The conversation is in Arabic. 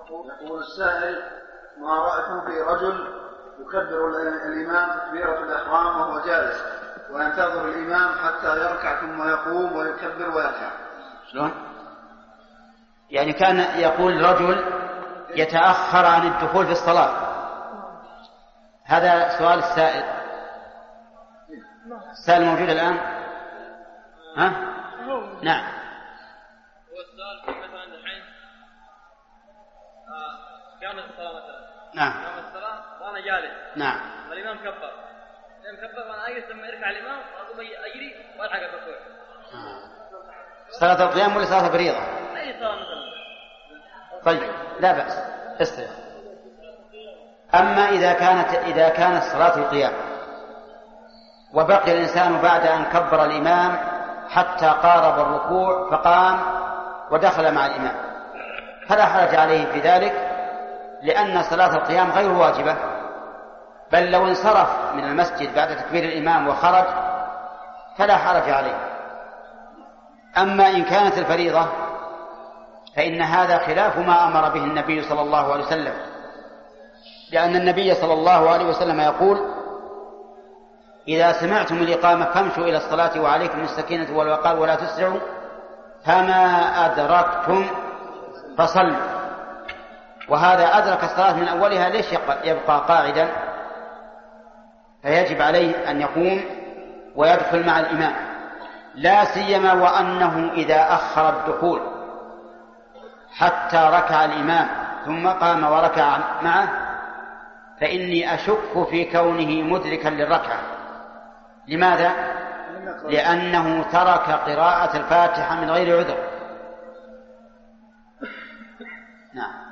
يقول السائل: ما رأيكم في رجل يكبر الإمام تكبيرة الإحرام وهو جالس وينتظر الإمام حتى يركع ثم يقوم ويكبر ويركع؟ شلون؟ يعني كان يقول رجل يتأخر عن الدخول في الصلاة. هذا سؤال السائل. السائل موجود الآن؟ ها؟ نعم. هو السؤال في مثلا الحين قام الصلاة مثلا. نعم. قام الصلاة وأنا جالس. نعم. والإمام كبر. وأنا أجلس لما يركع الإمام وأقوم أجري وألحق الركوع. صلاة القيام ولا صلاة الفريضة؟ أي صلاة مثلا. طيب لا بأس استلم. أما إذا كانت صلاة القيام وبقي الإنسان بعد أن كبر الإمام حتى قارب الركوع فقام ودخل مع الإمام فلا حرج عليه في ذلك، لأن صلاة القيام غير واجبة، بل لو انصرف من المسجد بعد تكبير الإمام وخرج فلا حرج عليه. أما إن كانت الفريضة فإن هذا خلاف ما أمر به النبي صلى الله عليه وسلم، لأن النبي صلى الله عليه وسلم يقول: إذا سمعتم الإقامة فامشوا إلى الصلاة وعليكم السكينة والوقار ولا تسرعوا، فما أدركتم فصلوا. وهذا أدرك الصلاة من أولها، ليش يبقى قاعدا؟ فيجب عليه أن يقوم ويدخل مع الإمام، لا سيما وأنه إذا أخر الدخول حتى ركع الإمام ثم قام وركع معه فإني أشك في كونه مدركا للركعة. لماذا؟ لأنه ترك قراءة الفاتحة من غير عذر. نعم.